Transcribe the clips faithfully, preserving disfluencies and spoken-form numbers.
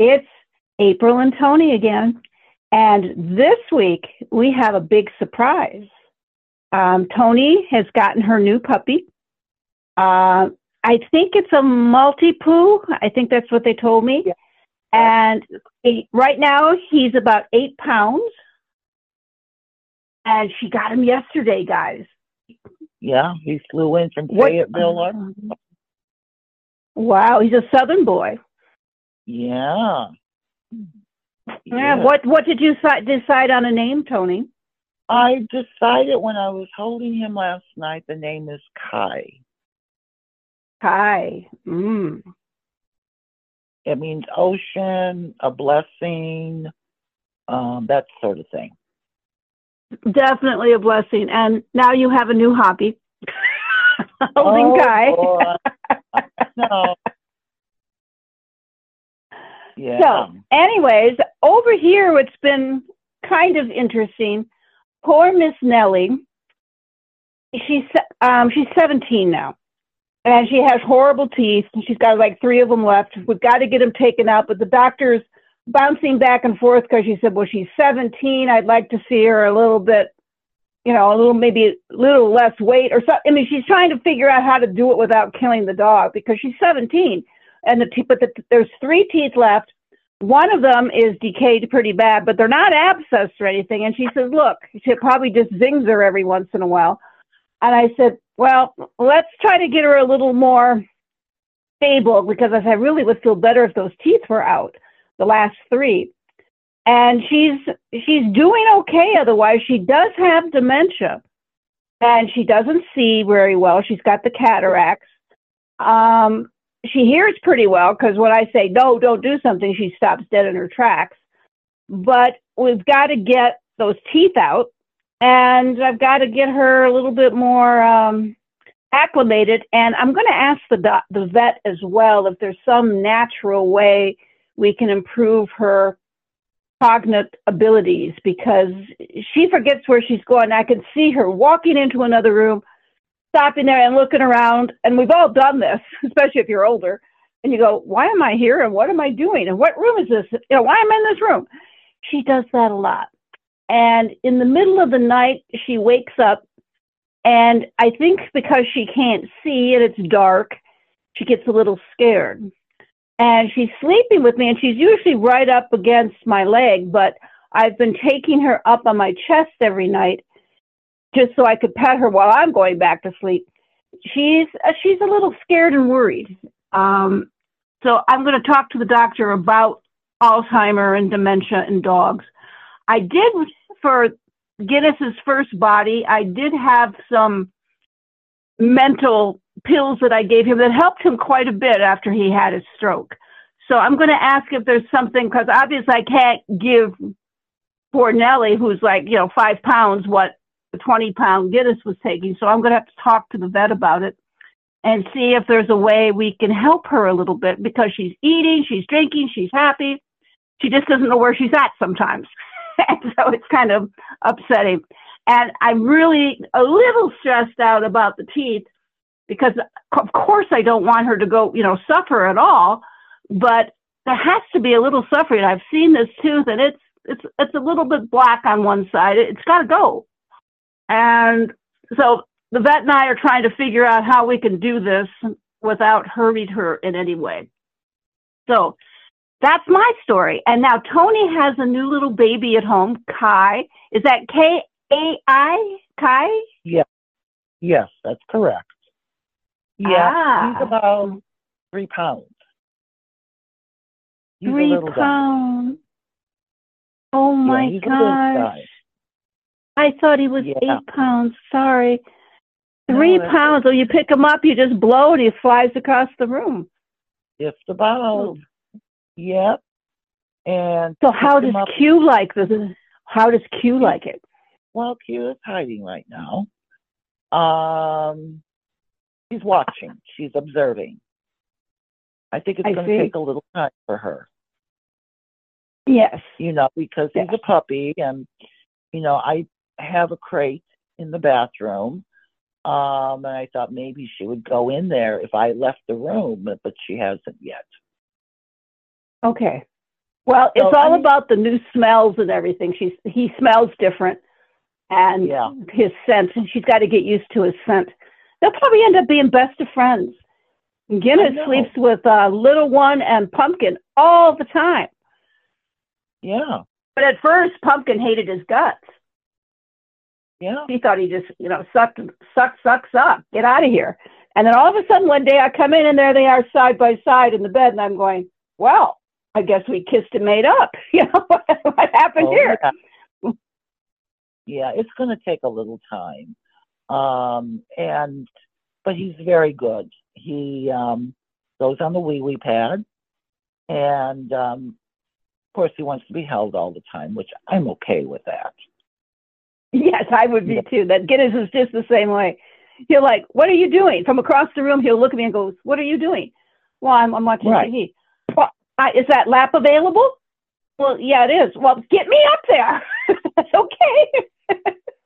It's April and Tony again. And this week, we have a big surprise. Um, Tony has gotten her new puppy. Uh, I think it's a multi-poo. I think that's what they told me. Yeah. And he, right now, he's about eight pounds. And she got him yesterday, guys. Yeah, he flew in from What- Fayetteville. Wow, he's a Southern boy. Yeah. Yeah. What What did you si- decide on a name, Tony? I decided when I was holding him last night, the name is Kai. Kai. Mm. It means ocean, a blessing, um, that sort of thing. Definitely a blessing. And now you have a new hobby. Holding Oh, Kai. boy. No. Yeah. So, anyways, over here, it's been kind of interesting. Poor Miss Nellie, she's um, she's seventeen now, and she has horrible teeth. She's got like three of them left. We've got to get them taken out, but the doctor's bouncing back and forth because she said, well, she's seventeen. I'd like to see her a little bit, you know, a little, maybe a little less weight or something. I mean, she's trying to figure out how to do it without killing the dog because she's seventeen. And the te- but the, there's three teeth left. One of them is decayed pretty bad, but they're not abscessed or anything. And she says, look, she probably just zings her every once in a while. And I said, well, let's try to get her a little more stable because I said, I really would feel better if those teeth were out, the last three. And she's she's doing okay otherwise. She does have dementia, and she doesn't see very well. She's got the cataracts. Um, she hears pretty well because when I say, no, don't do something, she stops dead in her tracks. But we've got to get those teeth out, and I've got to get her a little bit more um, acclimated. And I'm going to ask the doc- the vet as well if there's some natural way we can improve her cognitive abilities because she forgets where she's going. I can see her walking into another room, stopping there and looking around. And we've all done this, especially if you're older. And you go, why am I here? And what am I doing? And what room is this? You know, why am I in this room? She does that a lot. And in the middle of the night, she wakes up. And I think because she can't see and it's dark, she gets a little scared. And she's sleeping with me, and she's usually right up against my leg, but I've been taking her up on my chest every night just so I could pet her while I'm going back to sleep. She's uh, she's a little scared and worried. Um, so I'm going to talk to the doctor about Alzheimer and dementia in dogs. I did, for Guinness's first body, I did have some mental pills that I gave him that helped him quite a bit after he had his stroke. So I'm going to ask if there's something, because obviously I can't give poor Nellie, who's like, you know, five pounds, what the twenty pound Guinness was taking. So I'm going to have to talk to the vet about it and see if there's a way we can help her a little bit because she's eating, she's drinking, she's happy. She just doesn't know where she's at sometimes. And so it's kind of upsetting. And I'm really a little stressed out about the teeth because, of course, I don't want her to go, you know, suffer at all. But there has to be a little suffering. I've seen this tooth, and it's it's it's a little bit black on one side. It's got to go. And so the vet and I are trying to figure out how we can do this without hurting her in any way. So that's my story. And now Tony has a new little baby at home, Kai. Is that K A I? Kai? Yeah. Yes, that's correct. Yeah, Ah. he's about three pounds. He's Three a little pounds. Oh my yeah, he's a little gosh. guy. I thought he was Yeah. eight pounds. Sorry. No, Three that's pounds. When you pick him up, you just blow and he flies across the room. just about. Yep. And So how picked does him up- Q like this? How does Q like it? Well, Q is hiding right now. Um, she's watching. She's observing. I think it's I going see. to take a little time for her, Yes. you know, because he's Yes. a puppy, and you know, I have a crate in the bathroom, um, and I thought maybe she would go in there if I left the room, but, but she hasn't yet. Okay. Well, it's So, all I mean, about the new smells and everything. She's he smells different, and yeah, his scent, and she's got to get used to his scent. They'll probably end up being best of friends. I Guinness know. sleeps with uh, Little One and Pumpkin all the time. Yeah, But at first, Pumpkin hated his guts. yeah. He thought he just, you know, sucked, suck, suck, suck, get out of here. And then all of a sudden, one day I come in and there they are side by side in the bed, and I'm going, well, I guess we kissed and made up. You know, what, what happened Oh, here? yeah. Yeah, it's going to take a little time. Um, and, but he's very good. He um, goes on the wee wee pad, and um, of course, he wants to be held all the time, which I'm okay with that. Yes, I would be too. That Guinness is just the same way. He'll like, what are you doing? From across the room, he'll look at me and goes, what are you doing? Well, I'm, I'm watching Right. T V. Well, I, is that lap available? Well, yeah, it is. Well, get me up there. That's okay.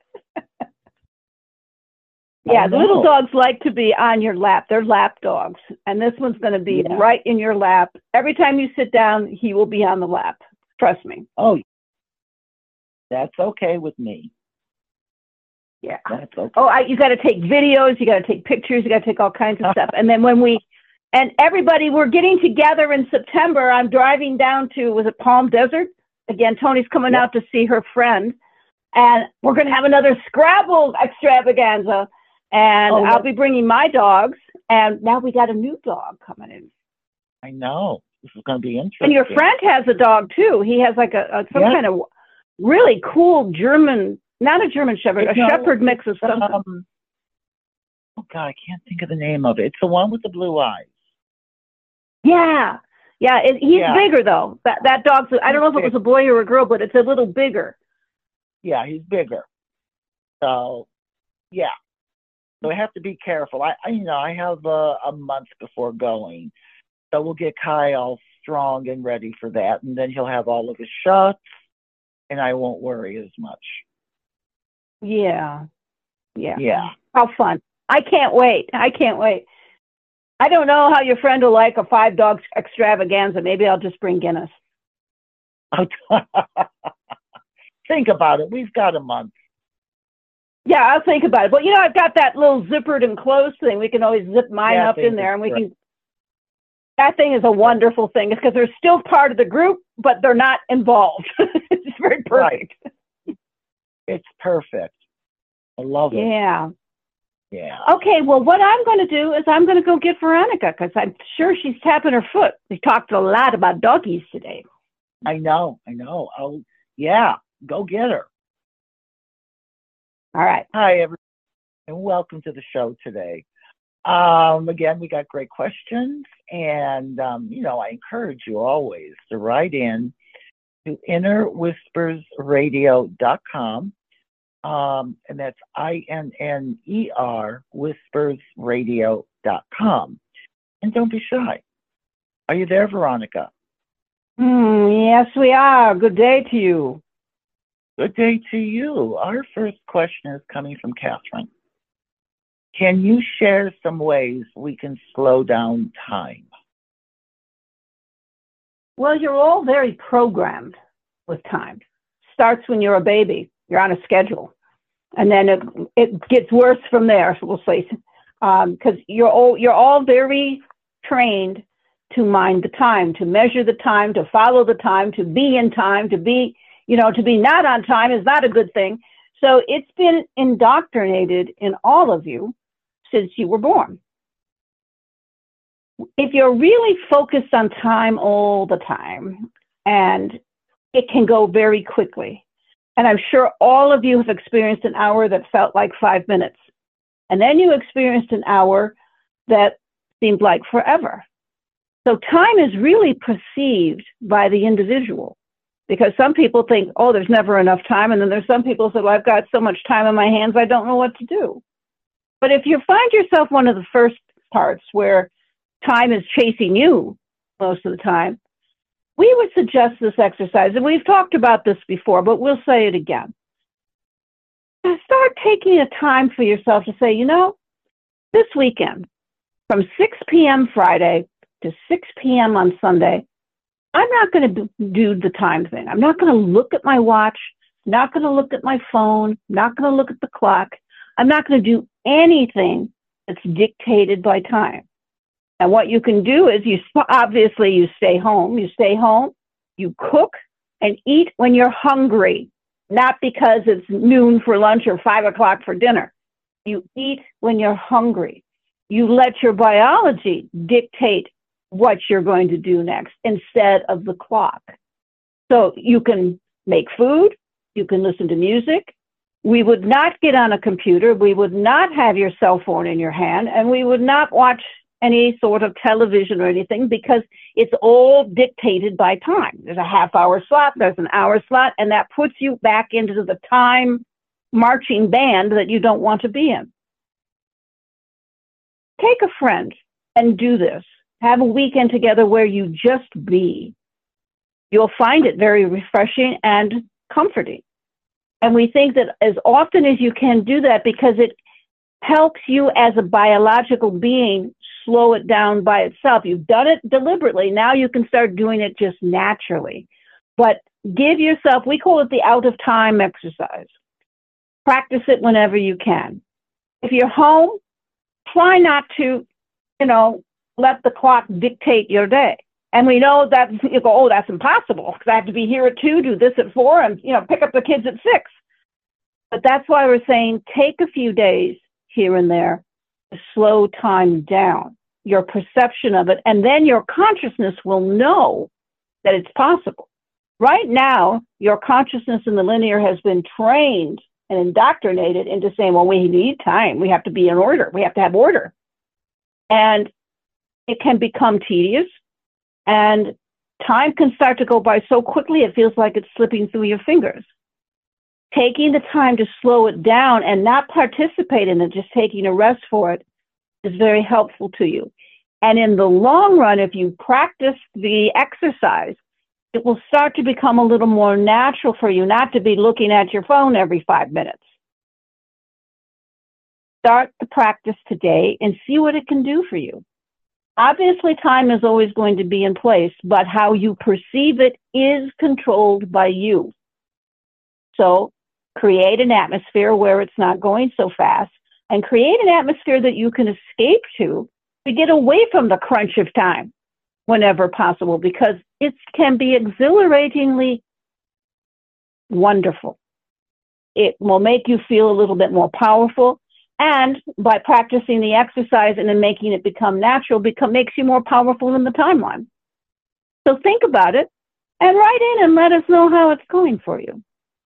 Yeah, the little dogs like to be on your lap. They're lap dogs. And this one's going to be Yeah. right in your lap. Every time you sit down, he will be on the lap. Trust me. Oh, that's okay with me. Yeah. That's okay. Oh, I, you got to take videos. You got to take pictures. You got to take all kinds of stuff. And then when we, and everybody, we're getting together in September. I'm driving down to, was it Palm Desert? Again, Tony's coming Yep. out to see her friend. And we're going to have another Scrabble extravaganza. And Oh, I'll yeah. be bringing my dogs. And now we got a new dog coming in. I know. This is going to be interesting. And your friend has a dog too. He has like a, a some Yeah. kind of really cool German, not a German Shepherd, a No, Shepherd mix of something. Um, oh, God, I can't think of the name of it. It's the one with the blue eyes. Yeah. Yeah. It, he's Yeah. bigger though. That, that dog's, I don't know if it was a boy or a girl, but it's a little bigger. Yeah, he's bigger. So, yeah. So I have to be careful. I, I you know, I have a, a month before going. So we'll get Kai all strong and ready for that. And then he'll have all of his shots, and I won't worry as much. Yeah. Yeah. Yeah. How fun. I can't wait. I can't wait. I don't know how your friend will like a five dogs extravaganza. Maybe I'll just bring Guinness. Think about it. We've got a month. Yeah, I'll think about it. But, you know, I've got that little zippered and closed thing. We can always zip mine Yeah, up in there, and we great. can. That thing is a wonderful thing because they're still part of the group, but they're not involved. It's very perfect. Right. It's perfect. I love it. Yeah. Yeah. Okay, well, what I'm going to do is I'm going to go get Veronica because I'm sure she's tapping her foot. We talked a lot about doggies today. I know. I know. Oh, yeah. Go get her. All right. Hi, everyone, and welcome to the show today. Um, again, we got great questions, and, um, you know, I encourage you always to write in to inner whispers radio dot com, um, and that's I N N E R whispers radio dot com. And don't be shy. Are you there, Veronica? Mm, yes, we are. Good day to you. Good day to you. Our first question is coming from Catherine. Can you share some ways we can slow down time? Well, you're all very programmed with time. Starts when you're a baby. You're on a schedule. And then it, it gets worse from there, we'll say, because um, you're all, you're all very trained to mind the time, to measure the time, to follow the time, to be in time, to be, you know, to be not on time is not a good thing. So it's been indoctrinated in all of you since you were born. If you're really focused on time all the time, and it can go very quickly, and I'm sure all of you have experienced an hour that felt like five minutes, and then you experienced an hour that seemed like forever. So time is really perceived by the individual, because some people think, oh, there's never enough time, and then there's some people who say, well, I've got so much time on my hands, I don't know what to do. But if you find yourself one of the first parts where time is chasing you most of the time, we would suggest this exercise. And we've talked about this before, but we'll say it again. Start taking a time for yourself to say, you know, this weekend, from six p.m. Friday to six p.m. on Sunday, I'm not going to do the time thing. I'm not going to look at my watch, not going to look at my phone, not going to look at the clock. I'm not going to do anything that's dictated by time. And what you can do is you obviously you stay home, you stay home, you cook and eat when you're hungry, not because it's noon for lunch or five o'clock for dinner. You eat when you're hungry. You let your biology dictate what you're going to do next instead of the clock. So you can make food, you can listen to music. We would not get on a computer, we would not have your cell phone in your hand, and we would not watch any sort of television or anything because it's all dictated by time. There's a half hour slot, there's an hour slot, and that puts you back into the time marching band that you don't want to be in. Take a friend and do this. Have a weekend together where you just be. You'll find it very refreshing and comforting. And we think that as often as you can do that because it helps you as a biological being slow it down by itself. You've done it deliberately. Now you can start doing it just naturally. But give yourself, we call it the out of time exercise. Practice it whenever you can. If you're home, try not to, you know, let the clock dictate your day. And we know that you go, oh, that's impossible because I have to be here at two, do this at four, and, you know, pick up the kids at six. But that's why we're saying take a few days here and there to slow time down, your perception of it, and then your consciousness will know that it's possible. Right now, your consciousness in the linear has been trained and indoctrinated into saying, well, we need time. We have to be in order. We have to have order. And it can become tedious, and time can start to go by so quickly it feels like it's slipping through your fingers. Taking the time to slow it down and not participate in it, just taking a rest for it, is very helpful to you. And in the long run, if you practice the exercise, it will start to become a little more natural for you not to be looking at your phone every five minutes. Start the practice today and see what it can do for you. Obviously, time is always going to be in place, but how you perceive it is controlled by you. So create an atmosphere where it's not going so fast, and create an atmosphere that you can escape to to get away from the crunch of time whenever possible, because it can be exhilaratingly wonderful. It will make you feel a little bit more powerful, and by practicing the exercise and then making it become natural, become makes you more powerful in the timeline. So think about it and write in and let us know how it's going for you.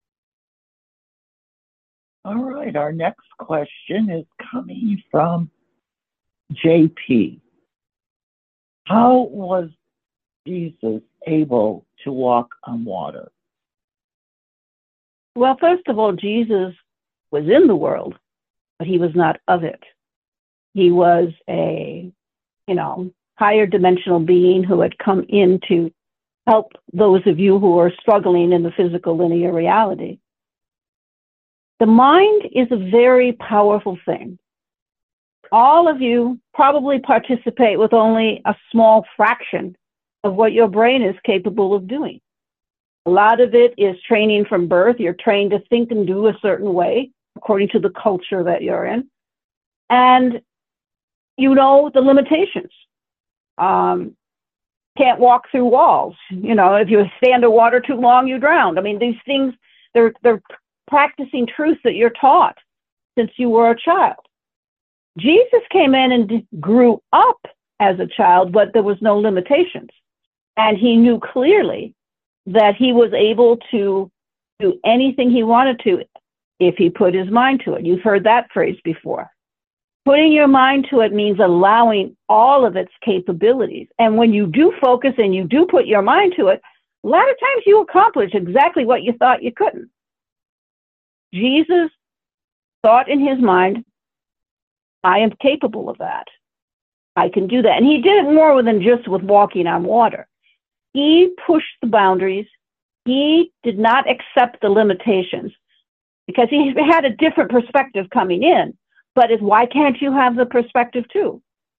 All right, our next question is coming from J P. How was Jesus able to walk on water? Well, first of all, Jesus was in the world, but he was not of it. He was a, you know, higher dimensional being who had come in to help those of you who are struggling in the physical linear reality. The mind is a very powerful thing. All of you probably participate with only a small fraction of what your brain is capable of doing. A lot of it is training from birth. You're trained to think and do a certain way according to the culture that you're in. And you know the limitations. Um, can't walk through walls. You know, if you stay underwater too long, you drown. I mean, these things, they're, they're practicing truths that you're taught since you were a child. Jesus came in and grew up as a child, but there was no limitations. And he knew clearly that he was able to do anything he wanted to if he put his mind to it. You've heard that phrase before. Putting your mind to it means allowing all of its capabilities. And when you do focus and you do put your mind to it, a lot of times you accomplish exactly what you thought you couldn't. Jesus thought in his mind, I am capable of that. I can do that. And he did it more than just with walking on water. He pushed the boundaries. He did not accept the limitations because he had a different perspective coming in. But it's, why can't you have the perspective too?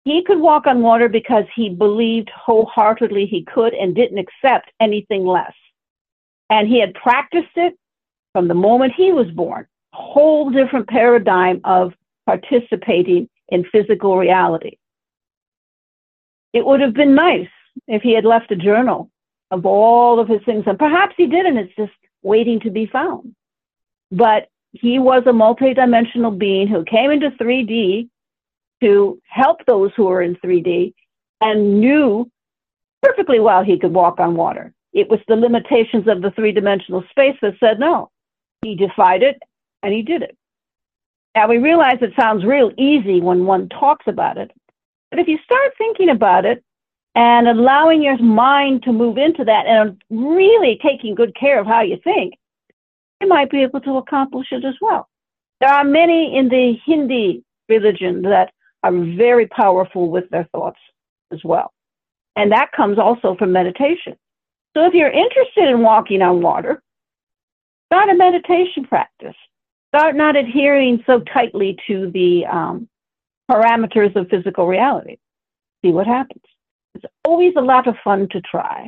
He could walk on water because he believed wholeheartedly he could and didn't accept anything less. And he had practiced it from the moment he was born. A whole different paradigm of participating in physical reality. It would have been nice if he had left a journal of all of his things, and perhaps he did, and it's just waiting to be found. But he was a multidimensional being who came into three D to help those who were in three D and knew perfectly well he could walk on water. It was the limitations of the three-dimensional space that said no. He defied it, and he did it. Now, we realize it sounds real easy when one talks about it, but if you start thinking about it and allowing your mind to move into that and really taking good care of how you think, you might be able to accomplish it as well. There are many in the Hindi religion that are very powerful with their thoughts as well. And that comes also from meditation. So if you're interested in walking on water, start a meditation practice. Start not adhering so tightly to the um, parameters of physical reality. See what happens. It's always a lot of fun to try.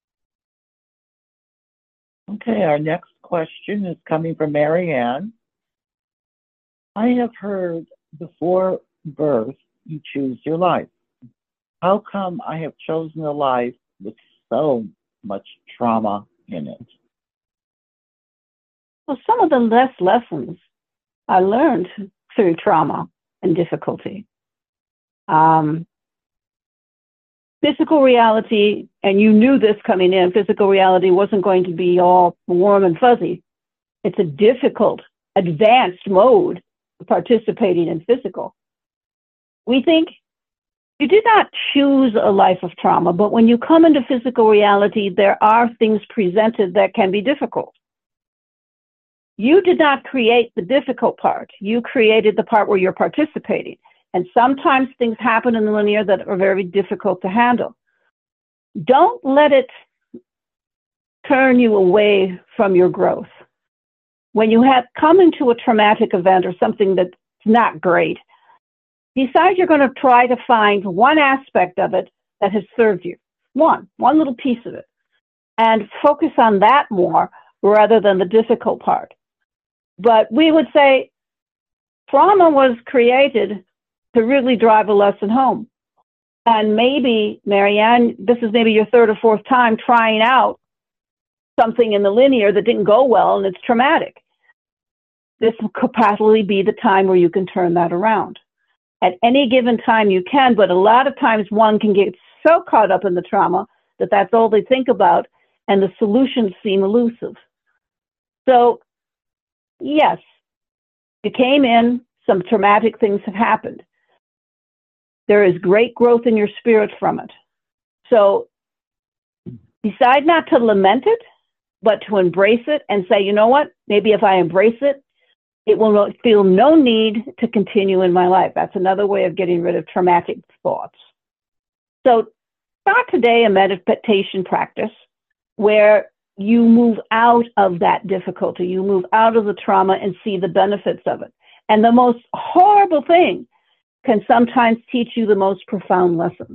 Okay, our next question is coming from Marianne. I have heard before birth you choose your life. How come I have chosen a life with so much trauma in it? Well, some of the less lessons I learned through trauma and difficulty. Um, physical reality, and you knew this coming in, physical reality wasn't going to be all warm and fuzzy. It's a difficult, advanced mode of participating in physical. We think you did not choose a life of trauma, but when you come into physical reality, there are things presented that can be difficult. You did not create the difficult part. You created the part where you're participating. And sometimes things happen in the linear that are very difficult to handle. Don't let it turn you away from your growth. When you have come into a traumatic event or something that's not great, decide you're going to try to find one aspect of it that has served you. One, one little piece of it. And focus on that more rather than the difficult part. But we would say trauma was created to really drive a lesson home. And maybe, Marianne, this is maybe your third or fourth time trying out something in the linear that didn't go well and it's traumatic. This could possibly be the time where you can turn that around. At any given time you can, but a lot of times one can get so caught up in the trauma that that's all they think about and the solutions seem elusive. So, yes, you came in, some traumatic things have happened. There is great growth in your spirit from it. So decide not to lament it, but to embrace it and say, you know what, maybe if I embrace it, it will feel no need to continue in my life. That's another way of getting rid of traumatic thoughts. So start today a meditation practice where you move out of that difficulty, you move out of the trauma and see the benefits of it. And the most horrible thing can sometimes teach you the most profound lessons.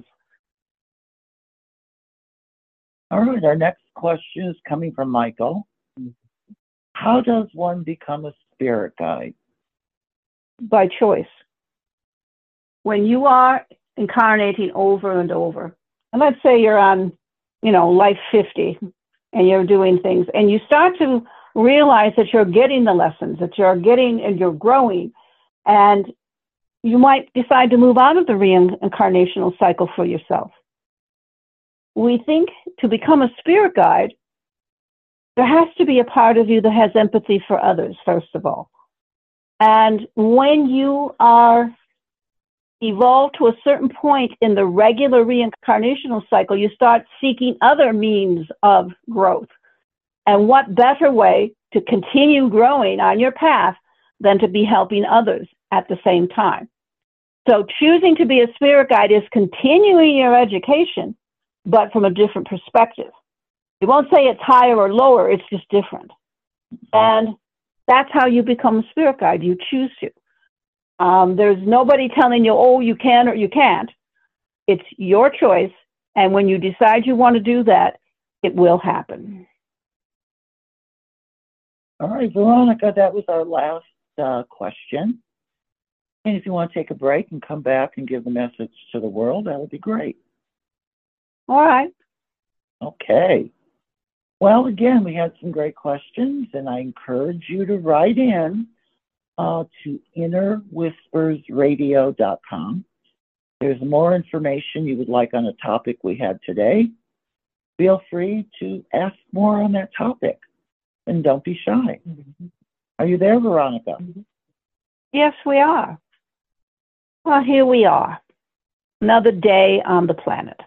All right, our next question is coming from Michael. How does one become a spirit guide? By choice. When you are incarnating over and over, and let's say you're on, you know, life fifty, and you're doing things, and you start to realize that you're getting the lessons, that you're getting and you're growing, and you might decide to move out of the reincarnational cycle for yourself. We think to become a spirit guide, there has to be a part of you that has empathy for others, first of all. And when you are evolved to a certain point in the regular reincarnational cycle, you start seeking other means of growth. And what better way to continue growing on your path than to be helping others at the same time? So choosing to be a spirit guide is continuing your education, but from a different perspective. You won't say it's higher or lower, it's just different. And that's how you become a spirit guide. You choose to. Um, there's nobody telling you, oh, you can or you can't. It's your choice. And when you decide you want to do that, it will happen. All right, Veronica, that was our last uh, question. And if you want to take a break and come back and give the message to the world, that would be great. All right. Okay. Well, again, we had some great questions, and I encourage you to write in uh, to inner whispers radio dot com. There's more information you would like on a topic we had today. Feel free to ask more on that topic, and don't be shy. Mm-hmm. Are you there, Veronica? Mm-hmm. Yes, we are. Well, here we are. Another day on the planet.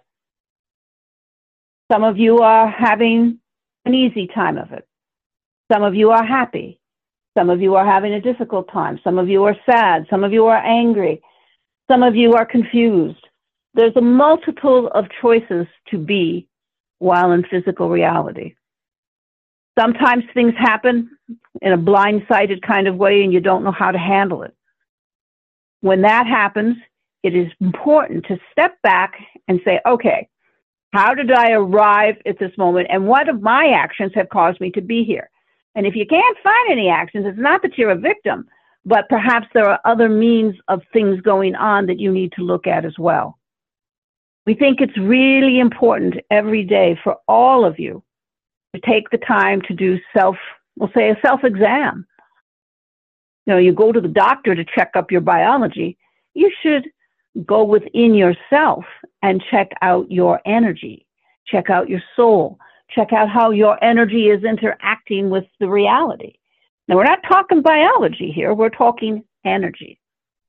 Some of you are having an easy time of it. Some of you are happy. Some of you are having a difficult time. Some of you are sad. Some of you are angry. Some of you are confused. There's a multiple of choices to be while in physical reality. Sometimes things happen in a blindsided kind of way and you don't know how to handle it. When that happens, it is important to step back and say, okay, how did I arrive at this moment, and what of my actions have caused me to be here? And if you can't find any actions, it's not that you're a victim, but perhaps there are other means of things going on that you need to look at as well. We think it's really important every day for all of you to take the time to do self, we'll say a self-exam. You know, you go to the doctor to check up your biology. You should go within yourself and check out your energy, check out your soul, check out how your energy is interacting with the reality. Now, we're not talking biology here, we're talking energy.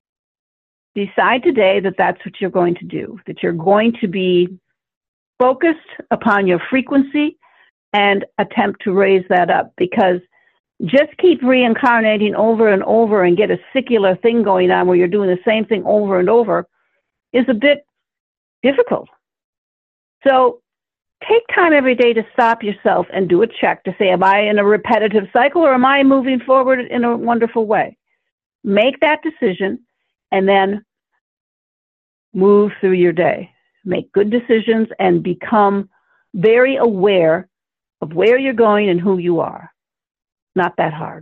Decide today that that's what you're going to do, that you're going to be focused upon your frequency and attempt to raise that up, because just keep reincarnating over and over and get a secular thing going on where you're doing the same thing over and over is a bit difficult. So take time every day to stop yourself and do a check to say, am I in a repetitive cycle or am I moving forward in a wonderful way? Make that decision and then move through your day. Make good decisions and become very aware of where you're going and who you are. Not that hard.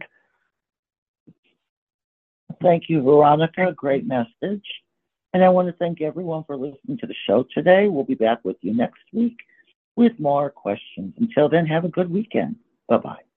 Thank you, Veronica. Great message. And I want to thank everyone for listening to the show today. We'll be back with you next week with more questions. Until then, have a good weekend. Bye-bye.